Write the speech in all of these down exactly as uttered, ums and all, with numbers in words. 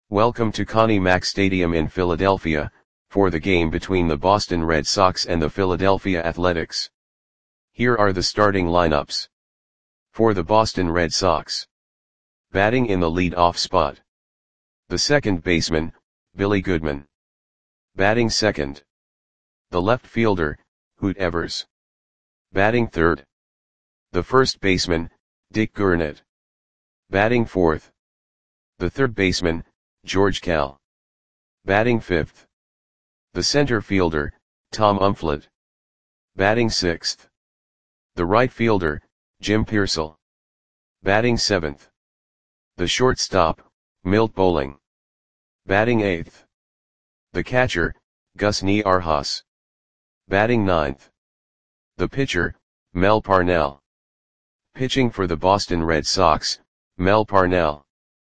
Welcome to Connie Mack Stadium in Philadelphia, for the game between the Boston Red Sox and the Philadelphia Athletics. Here are the starting lineups. For the Boston Red Sox. Batting in the lead-off spot. The second baseman, Billy Goodman. Batting second. The left fielder, Hoot Evers. Batting third. The first baseman, Dick Gurnett. Batting fourth. The third baseman, George Kell. Batting fifth. The center fielder, Tom Umflett. Batting sixth. The right fielder, Jim Piersall. Batting seventh. The shortstop, Milt Bowling. Batting eighth. The catcher, Gus Niarchos. Batting ninth. The pitcher, Mel Parnell. Pitching for the Boston Red Sox, Mel Parnell.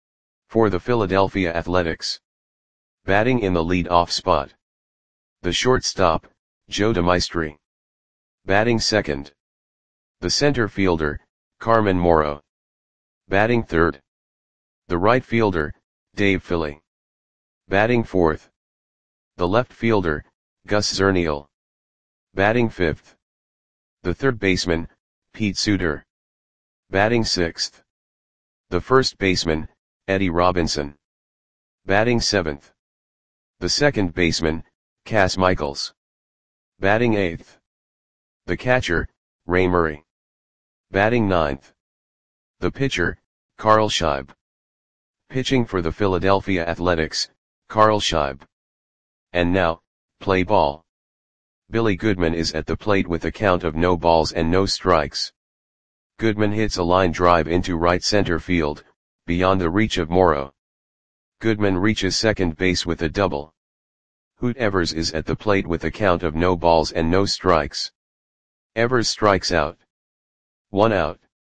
For the Philadelphia Athletics. Batting in the lead-off spot. The shortstop, Joe DeMaestri. Batting second. The center fielder, Carmen Morrow. Batting third. The right fielder, Dave Philly. Batting fourth. The left fielder, Gus Zernial. Batting fifth. The third baseman, Pete Suter. Batting sixth. The first baseman, Eddie Robinson. Batting seventh. The second baseman, Cas Michaels. Batting eighth. The catcher, Ray Murray. Batting ninth. The pitcher, Carl Scheib. Pitching for the Philadelphia Athletics, Carl Scheib. And now, play ball. Billy Goodman is at the plate with a count of no balls and no strikes. Goodman hits a line drive into right center field, beyond the reach of Morrow. Goodman reaches second base with a double. Hoot Evers is at the plate with a count of no balls and no strikes. Evers strikes out. One out.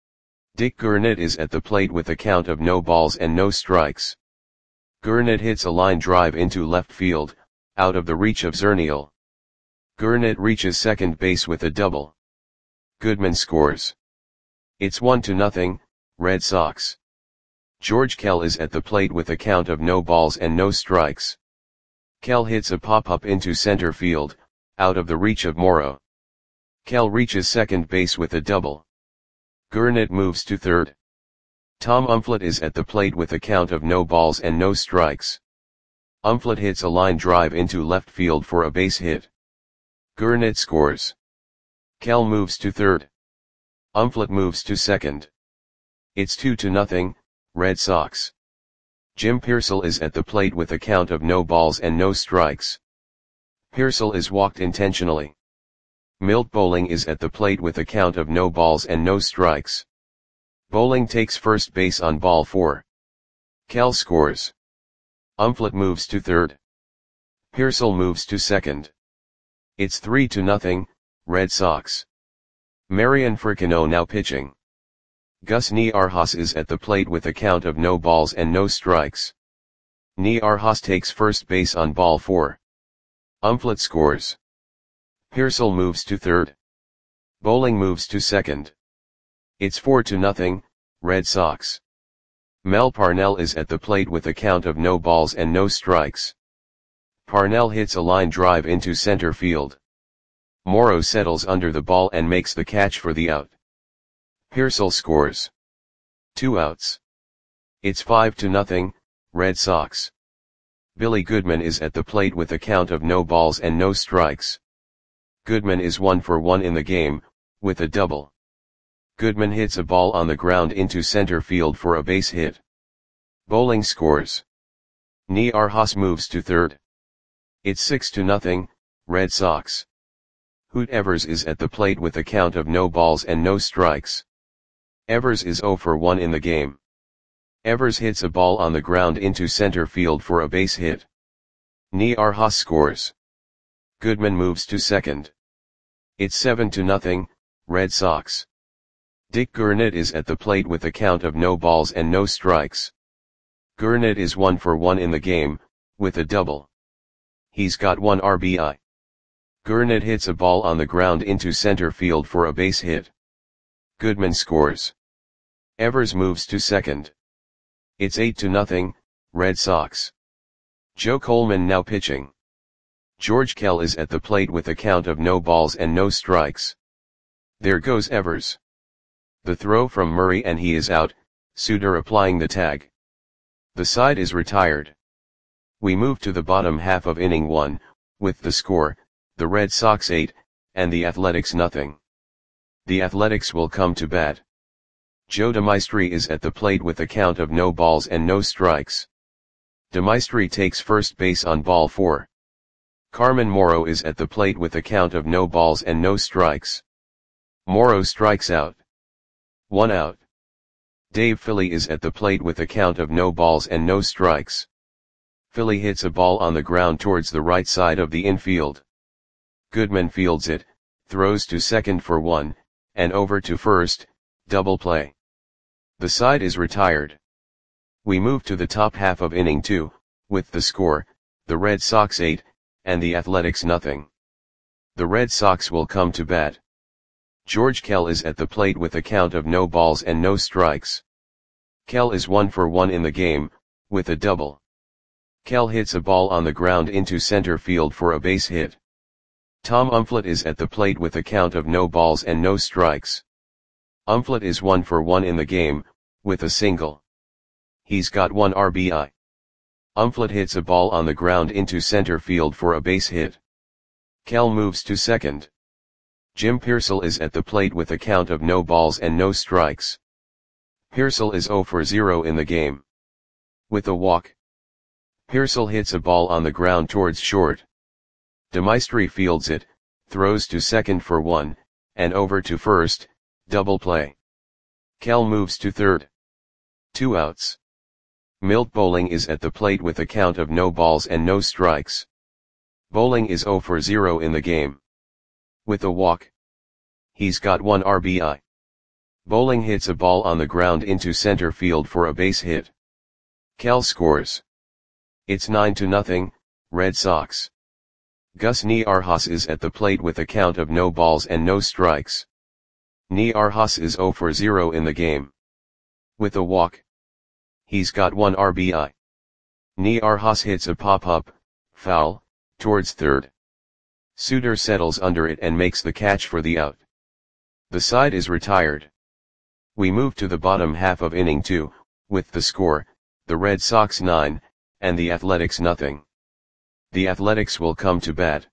Dick Gurnett is at the plate with a count of no balls and no strikes. Gurnett hits a line drive into left field, out of the reach of Zernial. Gurnett reaches second base with a double. Goodman scores. It's one to nothing, Red Sox. George Kell is at the plate with a count of no balls and no strikes. Kell hits a pop-up into center field, out of the reach of Morrow. Kell reaches second base with a double. Gurnett moves to third. Tom Umflett is at the plate with a count of no balls and no strikes. Umflett hits a line drive into left field for a base hit. Gurnett scores. Kell moves to third. Umflett moves to second. It's two to nothing, Red Sox. Jim Piersall is at the plate with a count of no balls and no strikes. Piersall is walked intentionally. Milt Bowling is at the plate with a count of no balls and no strikes. Bowling takes first base on ball four. Kell scores. Umflett moves to third. Piersall moves to second. It's three to nothing, Red Sox. Marian Fricino now pitching. Gus Niarchos is at the plate with a count of no balls and no strikes. Niarchos takes first base on ball four. Umflett scores. Piersall moves to third. Bowling moves to second. It's four to nothing, Red Sox. Mel Parnell is at the plate with a count of no balls and no strikes. Parnell hits a line drive into center field. Morrow settles under the ball and makes the catch for the out. Piersall scores. Two outs. It's five to nothing, Red Sox. Billy Goodman is at the plate with a count of no balls and no strikes. Goodman is one for one in the game, with a double. Goodman hits a ball on the ground into center field for a base hit. Bowling scores. Niarchos moves to third. It's six to nothing, Red Sox. Hoot Evers is at the plate with a count of no balls and no strikes. Evers is zero for one in the game. Evers hits a ball on the ground into center field for a base hit. Niarchos scores. Goodman moves to second. It's seven to nothing, Red Sox. Dick Gurnett is at the plate with a count of no balls and no strikes. Gurnett is one for one in the game, with a double. He's got one R B I. Gurnett hits a ball on the ground into center field for a base hit. Goodman scores. Evers moves to second. It's eight to nothing, Red Sox. Joe Coleman now pitching. George Kell is at the plate with a count of no balls and no strikes. There goes Evers. The throw from Murray and he is out, Suter applying the tag. The side is retired. We move to the bottom half of inning one, with the score, the Red Sox eight, and the Athletics nothing. The Athletics will come to bat. Joe DeMaestri is at the plate with a count of no balls and no strikes. DeMaestri takes first base on ball four. Carmen Morrow is at the plate with a count of no balls and no strikes. Morrow strikes out. One out. Dave Philly is at the plate with a count of no balls and no strikes. Philly hits a ball on the ground towards the right side of the infield. Goodman fields it, throws to second for one, and over to first, double play. The side is retired. We move to the top half of inning two, with the score, the Red Sox eight, and the Athletics nothing. The Red Sox will come to bat. George Kell is at the plate with a count of no balls and no strikes. Kell is one for one in the game, with a double. Kell hits a ball on the ground into center field for a base hit. Tom Umflett is at the plate with a count of no balls and no strikes. Umflett is one for one in the game, with a single. He's got one R B I. Umflett hits a ball on the ground into center field for a base hit. Kell moves to second. Jim Piersall is at the plate with a count of no balls and no strikes. Piersall is zero for zero in the game. With a walk. Piersall hits a ball on the ground towards short. DeMaestri fields it, throws to second for one, and over to first, double play. Kell moves to third. Two outs. Milt Bowling is at the plate with a count of no balls and no strikes. Bowling is zero for zero in the game. With a walk. He's got one R B I. Bowling hits a ball on the ground into center field for a base hit. Kell scores. It's nine to nothing, Red Sox. Gus Niarchos is at the plate with a count of no balls and no strikes. Niarchos is zero for zero in the game. With a walk. He's got one R B I. Niarchos hits a pop-up, foul, towards third. Suter settles under it and makes the catch for the out. The side is retired. We move to the bottom half of inning two, with the score, the Red Sox nine, and the Athletics nothing. The Athletics will come to bat.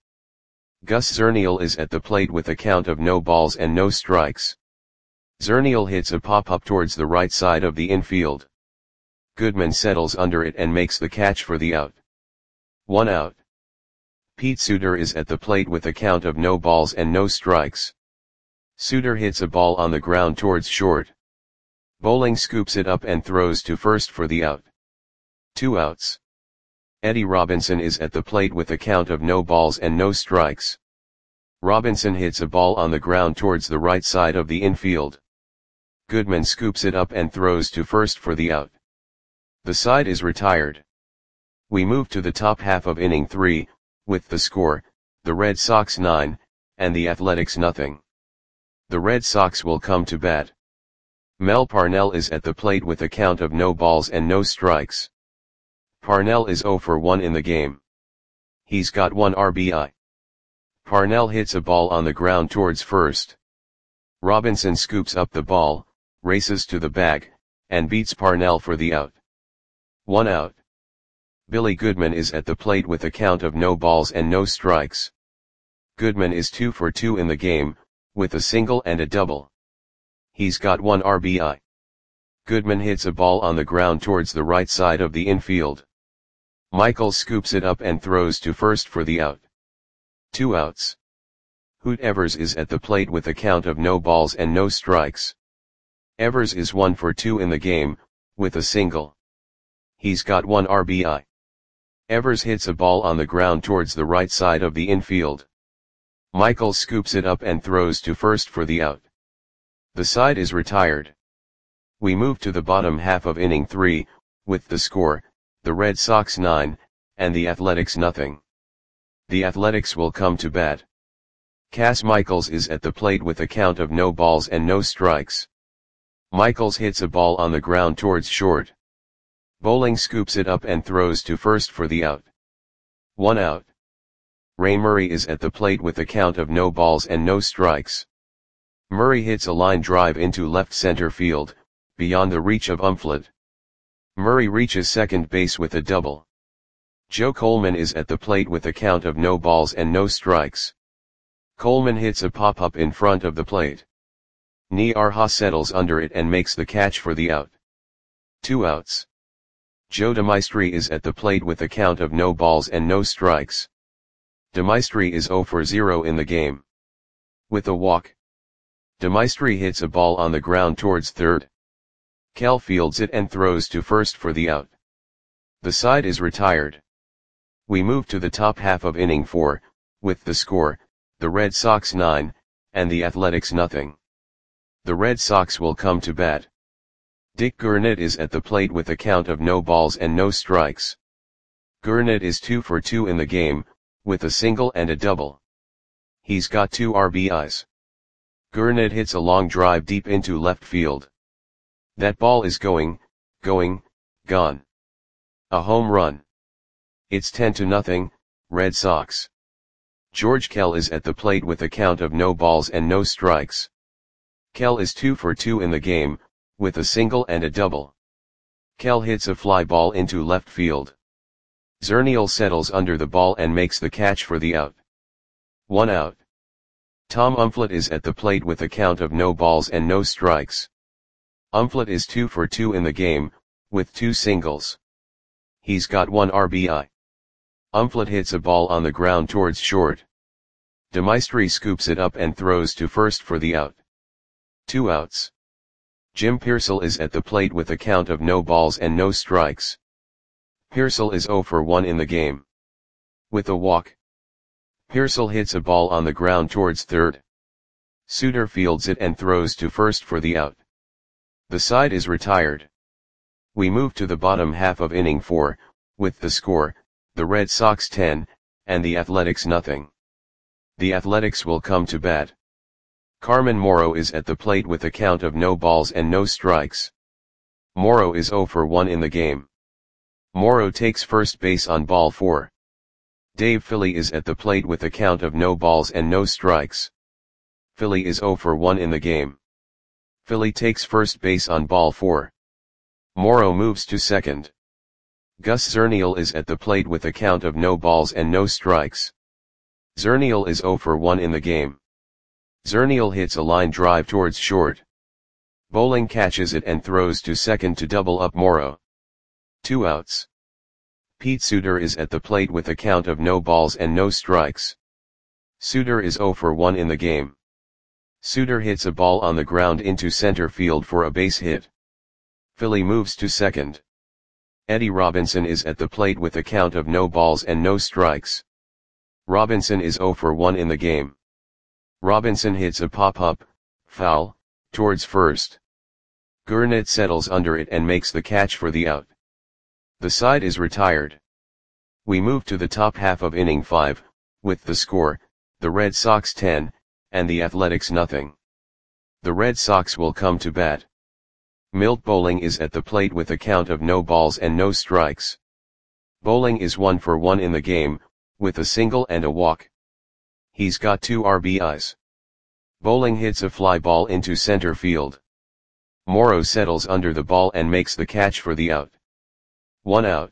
Gus Zernial is at the plate with a count of no balls and no strikes. Zernial hits a pop-up towards the right side of the infield. Goodman settles under it and makes the catch for the out. One out. Pete Suter is at the plate with a count of no balls and no strikes. Suter hits a ball on the ground towards short. Bowling scoops it up and throws to first for the out. Two outs. Eddie Robinson is at the plate with a count of no balls and no strikes. Robinson hits a ball on the ground towards the right side of the infield. Goodman scoops it up and throws to first for the out. The side is retired. We move to the top half of inning three, with the score, the Red Sox nine, and the Athletics nothing. The Red Sox will come to bat. Mel Parnell is at the plate with a count of no balls and no strikes. Parnell is zero for one in the game. He's got one R B I. Parnell hits a ball on the ground towards first. Robinson scoops up the ball, races to the bag, and beats Parnell for the out. One out. Billy Goodman is at the plate with a count of no balls and no strikes. Goodman is two for two in the game, with a single and a double. He's got one R B I. Goodman hits a ball on the ground towards the right side of the infield. Michaels scoops it up and throws to first for the out. Two outs. Hoot Evers is at the plate with a count of no balls and no strikes. Evers is one for two in the game, with a single. He's got one R B I. Evers hits a ball on the ground towards the right side of the infield. Michaels scoops it up and throws to first for the out. The side is retired. We move to the bottom half of inning three, with the score, the Red Sox nine, and the Athletics nothing. The Athletics will come to bat. Cass Michaels is at the plate with a count of no balls and no strikes. Michaels hits a ball on the ground towards short. Bowling scoops it up and throws to first for the out. One out. Ray Murray is at the plate with a count of no balls and no strikes. Murray hits a line drive into left center field, beyond the reach of Umflett. Murray reaches second base with a double. Joe Coleman is at the plate with a count of no balls and no strikes. Coleman hits a pop-up in front of the plate. Niarha settles under it and makes the catch for the out. Two outs. Joe DeMaestri is at the plate with a count of no balls and no strikes. DeMaestri is zero for zero in the game. With a walk. DeMaestri hits a ball on the ground towards third. Kell fields it and throws to first for the out. The side is retired. We move to the top half of inning four, with the score, the Red Sox nine, and the Athletics nothing. The Red Sox will come to bat. Dick Gurnett is at the plate with a count of no balls and no strikes. Gurnett is two for two in the game, with a single and a double. He's got two R B Is. Gurnett hits a long drive deep into left field. That ball is going, going, gone. A home run. It's ten to nothing, Red Sox. George Kell is at the plate with a count of no balls and no strikes. Kell is two for two in the game, with a single and a double. Kell hits a fly ball into left field. Zernial settles under the ball and makes the catch for the out. One out. Tom Umflett is at the plate with a count of no balls and no strikes. Umflett is two for two in the game, with two singles. He's got one R B I. Umflett hits a ball on the ground towards short. DeMaestri scoops it up and throws to first for the out. Two outs. Jim Pearsall is at the plate with a count of no balls and no strikes. Pearsall is zero for one in the game. With a walk. Pearsall hits a ball on the ground towards third. Suter fields it and throws to first for the out. The side is retired. We move to the bottom half of inning four, with the score, the Red Sox ten, and the Athletics nothing. The Athletics will come to bat. Carmen Morrow is at the plate with a count of no balls and no strikes. Morrow is zero for one in the game. Morrow takes first base on ball four. Dave Philly is at the plate with a count of no balls and no strikes. Philly is zero for one in the game. Philly takes first base on ball four. Morrow moves to second. Gus Zernial is at the plate with a count of no balls and no strikes. Zernial is zero for one in the game. Zernial hits a line drive towards short. Bowling catches it and throws to second to double up Morrow. Two outs. Pete Suter is at the plate with a count of no balls and no strikes. Suter is zero for one in the game. Suter hits a ball on the ground into center field for a base hit. Philly moves to second. Eddie Robinson is at the plate with a count of no balls and no strikes. Robinson is zero for one in the game. Robinson hits a pop-up, foul, towards first. Gurnett settles under it and makes the catch for the out. The side is retired. We move to the top half of inning five, with the score, the Red Sox ten, and the Athletics nothing. The Red Sox will come to bat. Milt Bowling is at the plate with a count of no balls and no strikes. Bowling is one for one in the game, with a single and a walk. He's got two R B Is. Bowling hits a fly ball into center field. Morrow settles under the ball and makes the catch for the out. One out.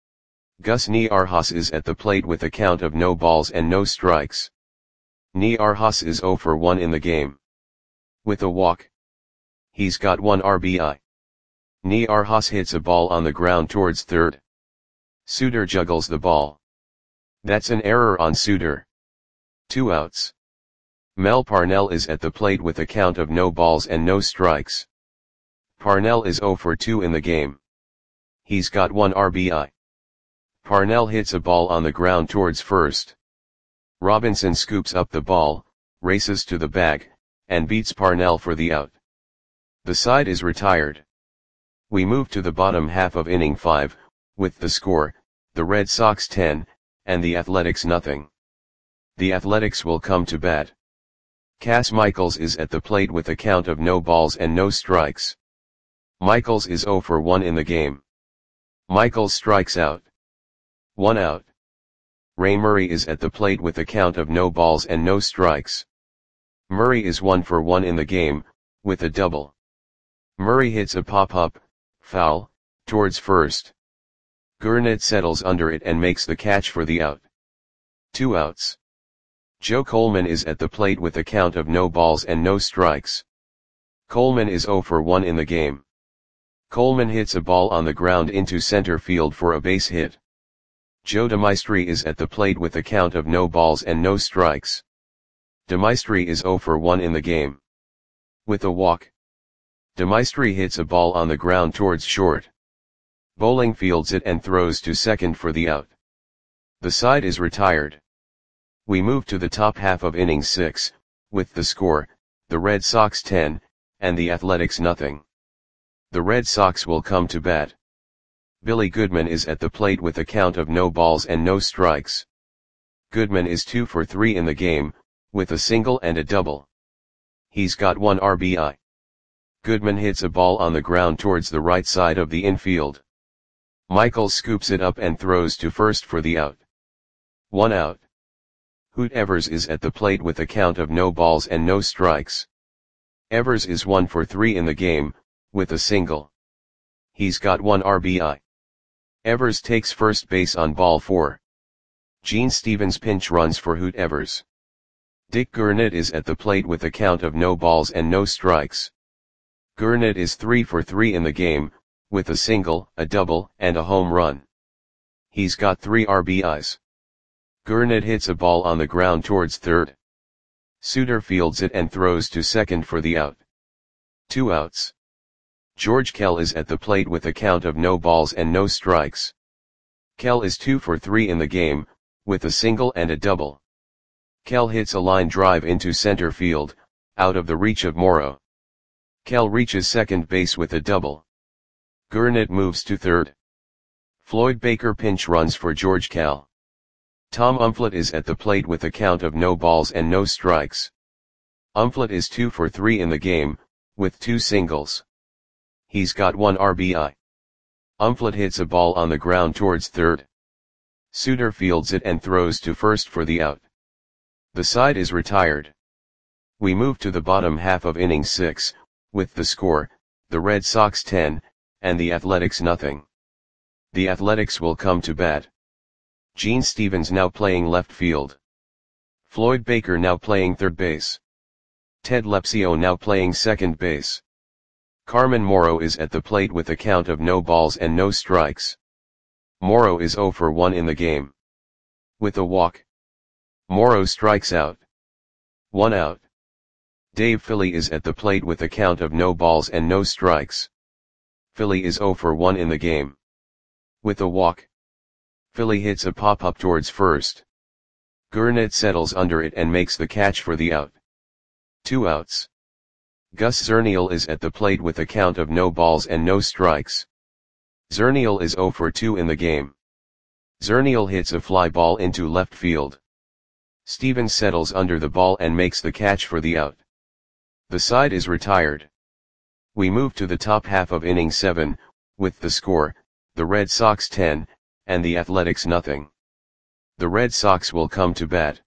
Gus Niarhas is at the plate with a count of no balls and no strikes. Niarhas is zero for one in the game. With a walk. He's got one R B I. Niarhas hits a ball on the ground towards third. Suter juggles the ball. That's an error on Suter. Two outs. Mel Parnell is at the plate with a count of no balls and no strikes. Parnell is zero for two in the game. He's got one R B I. Parnell hits a ball on the ground towards first. Robinson scoops up the ball, races to the bag, and beats Parnell for the out. The side is retired. We move to the bottom half of inning five, with the score, the Red Sox ten, and the Athletics nothing. The Athletics will come to bat. Cass Michaels is at the plate with a count of no balls and no strikes. Michaels is zero for one in the game. Michaels strikes out. One out. Ray Murray is at the plate with a count of no balls and no strikes. Murray is one for one in the game, with a double. Murray hits a pop-up, foul, towards first. Gurnet settles under it and makes the catch for the out. Two outs. Joe Coleman is at the plate with a count of no balls and no strikes. Coleman is zero for one in the game. Coleman hits a ball on the ground into center field for a base hit. Joe DeMaestri is at the plate with a count of no balls and no strikes. DeMaestri is zero for one in the game. With a walk. DeMaestri hits a ball on the ground towards short. Bowling fields it and throws to second for the out. The side is retired. We move to the top half of inning six, with the score, the Red Sox ten, and the Athletics nothing. The Red Sox will come to bat. Billy Goodman is at the plate with a count of no balls and no strikes. Goodman is two for three in the game, with a single and a double. He's got one R B I. Goodman hits a ball on the ground towards the right side of the infield. Michael scoops it up and throws to first for the out. One out. Hoot Evers is at the plate with a count of no balls and no strikes. Evers is one for three in the game, with a single. He's got one R B I. Evers takes first base on ball four. Gene Stevens pinch runs for Hoot Evers. Dick Gurnet is at the plate with a count of no balls and no strikes. Gurnet is three for three in the game, with a single, a double, and a home run. He's got three R B Is. Gurnet hits a ball on the ground towards third. Suter fields it and throws to second for the out. Two outs. George Kell is at the plate with a count of no balls and no strikes. Kell is two for three in the game, with a single and a double. Kell hits a line drive into center field, out of the reach of Morrow. Kell reaches second base with a double. Gurnet moves to third. Floyd Baker pinch runs for George Kell. Tom Umflett is at the plate with a count of no balls and no strikes. Umflett is two for three in the game, with two singles. He's got one R B I. Umflett hits a ball on the ground towards third. Suter fields it and throws to first for the out. The side is retired. We move to the bottom half of inning six, with the score, the Red Sox ten, and the Athletics nothing. The Athletics will come to bat. Gene Stevens now playing left field. Floyd Baker now playing third base. Ted Lepsio now playing second base. Carmen Morrow is at the plate with a count of no balls and no strikes. Morrow is zero for one in the game. With a walk. Morrow strikes out. One out. Dave Philly is at the plate with a count of no balls and no strikes. Philly is zero for one in the game. With a walk. Philly hits a pop-up towards first. Gurnet settles under it and makes the catch for the out. Two outs. Gus Zernial is at the plate with a count of no balls and no strikes. Zernial is zero for two in the game. Zernial hits a fly ball into left field. Stevens settles under the ball and makes the catch for the out. The side is retired. We move to the top half of inning seven, with the score, the Red Sox ten, and the Athletics nothing. The Red Sox will come to bat.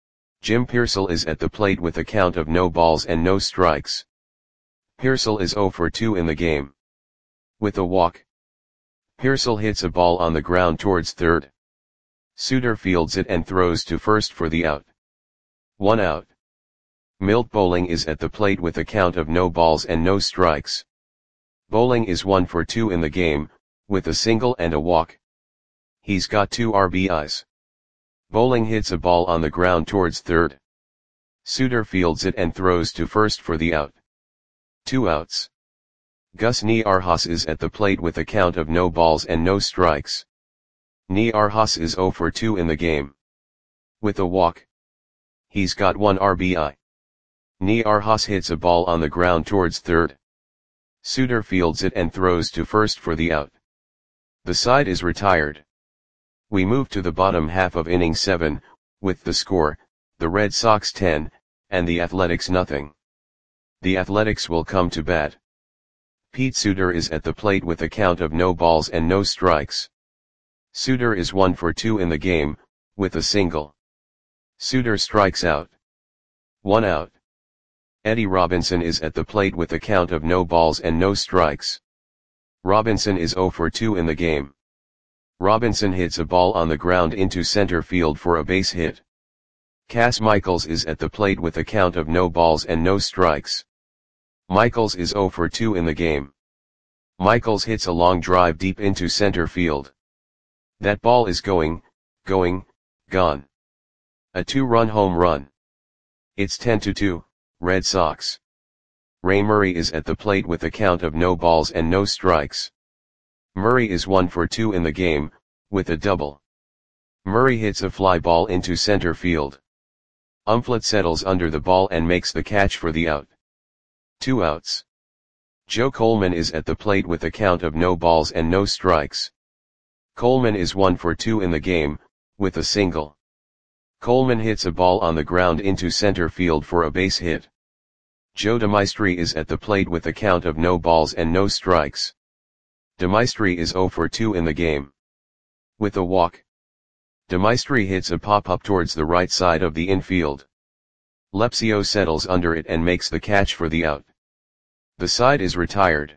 Jim Pearsall is at the plate with a count of no balls and no strikes. Pearsall is zero for two in the game. With a walk. Pearsall hits a ball on the ground towards third. Suter fields it and throws to first for the out. One out. Milt Bowling is at the plate with a count of no balls and no strikes. Bowling is one for two in the game, with a single and a walk. He's got two R B Is. Bowling hits a ball on the ground towards third. Suter fields it and throws to first for the out. Two outs. Gus Niarhas is at the plate with a count of no balls and no strikes. Niarhas is zero for two in the game. With a walk. He's got one R B I. Niarhas hits a ball on the ground towards third. Suter fields it and throws to first for the out. The side is retired. We move to the bottom half of inning seven, with the score, the Red Sox ten, and the Athletics nothing. The Athletics will come to bat. Pete Suter is at the plate with a count of no balls and no strikes. Suter is one for two in the game, with a single. Suter strikes out. One out. Eddie Robinson is at the plate with a count of no balls and no strikes. Robinson is zero for two in the game. Robinson hits a ball on the ground into center field for a base hit. Cass Michaels is at the plate with a count of no balls and no strikes. Michaels is zero for two in the game. Michaels hits a long drive deep into center field. That ball is going, going, gone. A two-run home run. It's ten to two, Red Sox. Ray Murray is at the plate with a count of no balls and no strikes. Murray is one for two in the game, with a double. Murray hits a fly ball into center field. Umflett settles under the ball and makes the catch for the out. Two outs. Joe Coleman is at the plate with a count of no balls and no strikes. Coleman is one for two in the game, with a single. Coleman hits a ball on the ground into center field for a base hit. Joe DeMaestri is at the plate with a count of no balls and no strikes. DeMaestri is zero for two in the game. With a walk. DeMaestri hits a pop-up towards the right side of the infield. Lepsio settles under it and makes the catch for the out. The side is retired.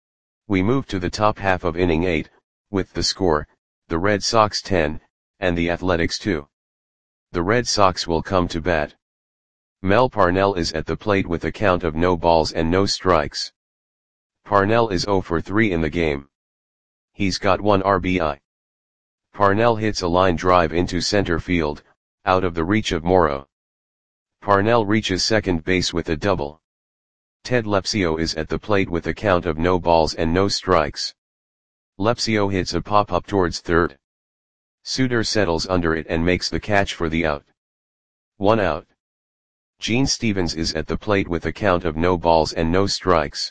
We move to the top half of inning eight, with the score, the Red Sox ten, and the Athletics two. The Red Sox will come to bat. Mel Parnell is at the plate with a count of no balls and no strikes. Parnell is zero for three in the game. He's got one R B I. Parnell hits a line drive into center field, out of the reach of Morrow. Parnell reaches second base with a double. Ted Lepsio is at the plate with a count of no balls and no strikes. Lepsio hits a pop-up towards third. Suter settles under it and makes the catch for the out. One out. Gene Stevens is at the plate with a count of no balls and no strikes.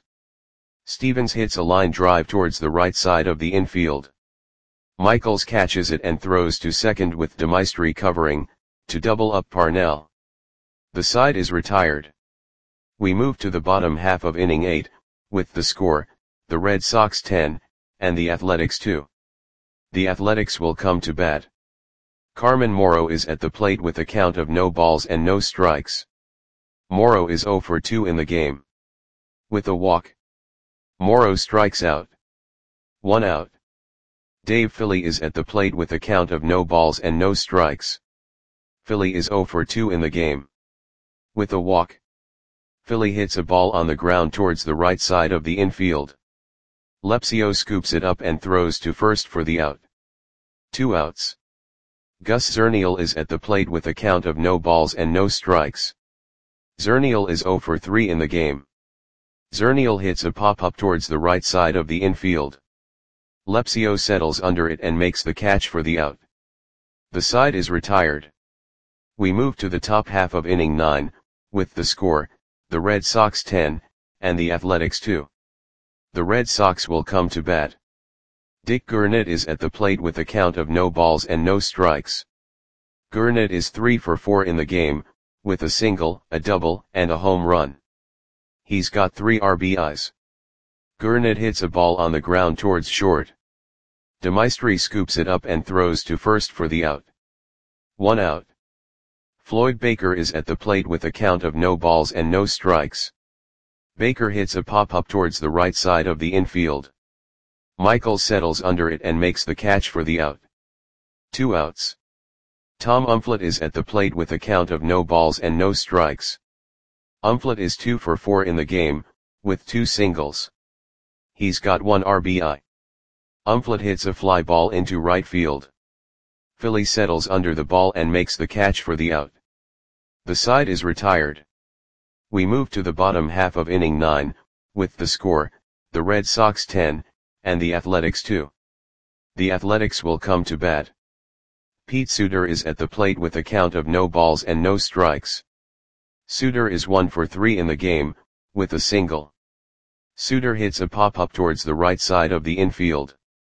Stevens hits a line drive towards the right side of the infield. Michaels catches it and throws to second with DeMaestri covering, to double up Parnell. The side is retired. We move to the bottom half of inning eight, with the score, the Red Sox ten, and the Athletics two. The Athletics will come to bat. Carmen Morrow is at the plate with a count of no balls and no strikes. Morrow is zero for two in the game. With a walk. Morrow strikes out. One out. Dave Philly is at the plate with a count of no balls and no strikes. Philly is zero for two in the game. With a walk. Philly hits a ball on the ground towards the right side of the infield. Lepsio scoops it up and throws to first for the out. Two outs. Gus Zernial is at the plate with a count of no balls and no strikes. Zernial is zero for three in the game. Zernial hits a pop-up towards the right side of the infield. Lepsio settles under it and makes the catch for the out. The side is retired. We move to the top half of inning nine, with the score, the Red Sox ten, and the Athletics two. The Red Sox will come to bat. Dick Gurnett is at the plate with a count of no balls and no strikes. Gurnett is three for four in the game, with a single, a double, and a home run. He's got three R B Is. Gurnett hits a ball on the ground towards short. DeMaestri scoops it up and throws to first for the out. One out. Floyd Baker is at the plate with a count of no balls and no strikes. Baker hits a pop-up towards the right side of the infield. Michaels settles under it and makes the catch for the out. Two outs. Tom Umflett is at the plate with a count of no balls and no strikes. Umflett is two for four in the game, with two singles. He's got one R B I. Umflett hits a fly ball into right field. Philly settles under the ball and makes the catch for the out. The side is retired. We move to the bottom half of inning nine, with the score, the Red Sox ten, and the Athletics two. The Athletics will come to bat. Pete Suter is at the plate with a count of no balls and no strikes. Suter is one for three in the game, with a single. Suter hits a pop-up towards the right side of the infield.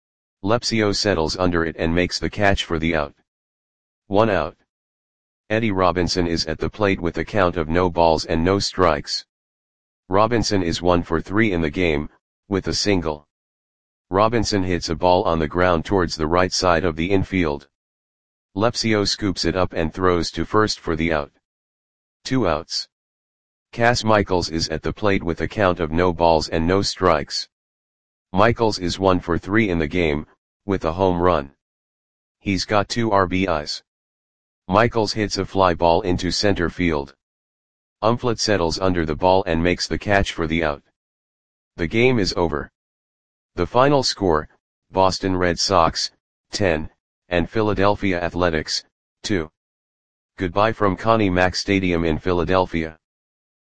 Lepsio settles under it and makes the catch for the out. One out. Eddie Robinson is at the plate with a count of no balls and no strikes. Robinson is one for three in the game, with a single. Robinson hits a ball on the ground towards the right side of the infield. Lepsio scoops it up and throws to first for the out. Two outs. Cass Michaels is at the plate with a count of no balls and no strikes. Michaels is one for three in the game, with a home run. He's got two R B Is. Michaels hits a fly ball into center field. Umflett settles under the ball and makes the catch for the out. The game is over. The final score, Boston Red Sox, ten, and Philadelphia Athletics, two. Goodbye from Connie Mack Stadium in Philadelphia.